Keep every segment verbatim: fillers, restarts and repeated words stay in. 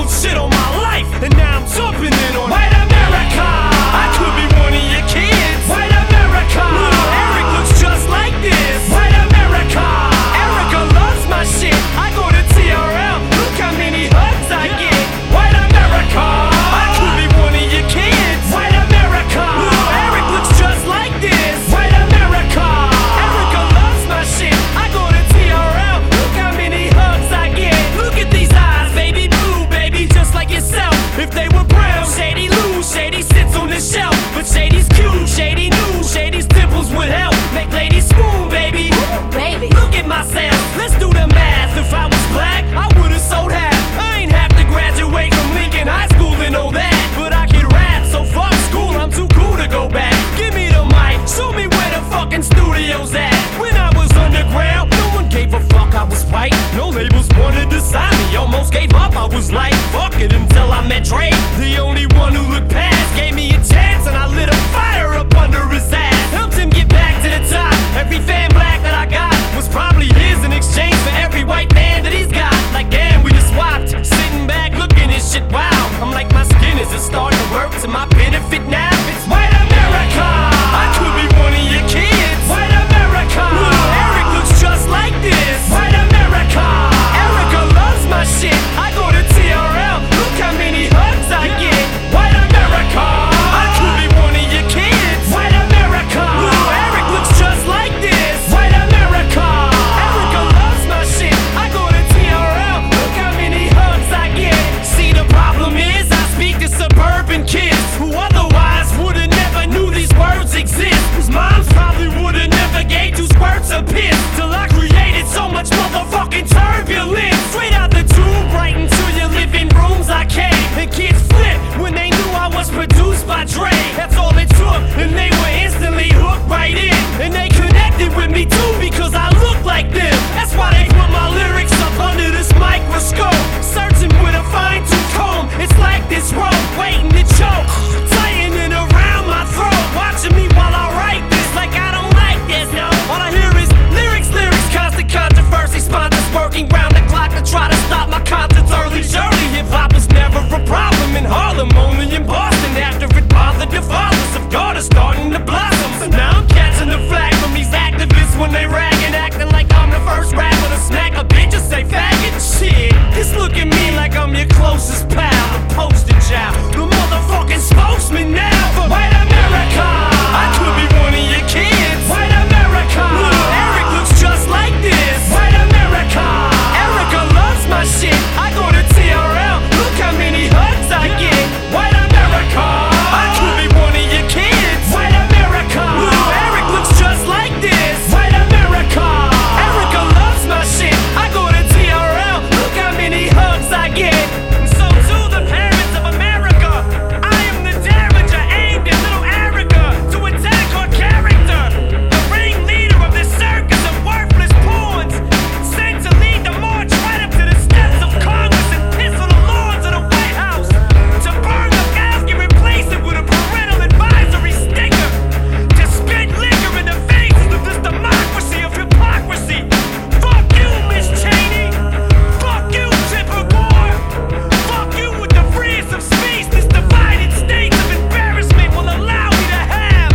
wrote shit on my life, and now I'm jumping in on White America. I could be one of your kids. White America. Little Eric looks just like this. White America. Erica loves my shit. I go to T R L. Look how many hugs I get. White America. I could be one of your kids. White America. Little Eric looks just like this. White America. Erica loves my shit. I go to T R L. Look how many hugs I get. Look at these eyes, baby blue, baby, just like yourself. If they were brown, Shady lose. Shady sits on the shelf, but Shady's cute. Shady knew Shady's dimples would help make ladies swoon, baby. Ooh, baby. Look at myself. Let's do the math. If I was black, I would've sold half. I ain't have to graduate from Lincoln High School and all that, but I can rap, so fuck school. I'm too cool to go back. Give me the mic. Show me where the fucking studio's at. When I was underground, no one gave a fuck I was white. No labels wanted to sign me. Almost gave up. I was like, fuck it, until I met Dre. The only one who looked past gave me a chance, and I lit a fire up under his ass. Helped him get back to the top. Every fan black that I got was probably his in exchange for every white man that he's got. Like damn, we just swapped. Sitting back looking at shit, wow. I'm like, my skin is starting to work to my benefit now. It's White America. I could be one of your kids. White America. Little Eric looks just like this. White America. Erica loves my shit. I go to T R L. Look how many hugs I get. White America. I could be one of your kids. White America. Little Eric looks just like this. White America. Erica loves my shit. I go to T R L. Look how many hugs I get. See, the problem is I speak to suburban kids who otherwise would've never knew these words exist. Whose moms probably would've never gave two squirts of piss. Till I created so much motherfucking turbulence. Straight out the tube, right into your living rooms I came. And kids flipped when they knew I was produced by Dre. That's all it took, and they were instantly hooked right in. And they connected with me too because I look like them. That's why they put my lyrics up under this microscope. Searching with a fine-tooth comb. It's like this rope waiting to choke, tightening around my throat. Watching me while I write this like I don't like this, no. All I hear is lyrics, lyrics, constant controversy. Sponsors working round the clock to try to stop my concerts early. Surely hip-hop was never a problem in Harlem, only in Boston. After it bothered the fathers of God is starting to blossom. So now I'm catching the flag from these activists when they ragging, acting like I'm the first rapper to smack a bitch or say faggot. Shit, just look at me like I'm your closest pal, the poster child, the motherfucking spokesman now for White America. I could be one of your kids. White America. Little Eric looks just like this. White America. Erica loves my shit. I go to T R L. Look how many hugs I get. White America. I could be one of your kids. White America. Little Eric looks just like this. White America. Erica loves my shit. I go to T R L. Look how many hugs I get. And so to the parents of America, I am the damager aimed at little Erica to attack her character. The ringleader of this circus of worthless pawns, sent to lead the march right up to the steps of Congress and piss on the lawns of the White House. To burn the mask and replace it with a parental advisory sticker. To spit liquor in the faces of this democracy of hypocrisy. Fuck you, Miss Cheney. Fuck you, Tipper Gore. Fuck you with the freest of speech this divided states of embarrassment will allow me to have.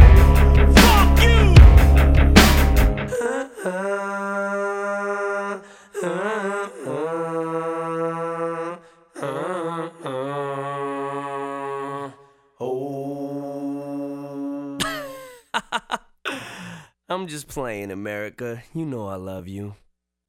Fuck you. I'm just playing, America. You know I love you.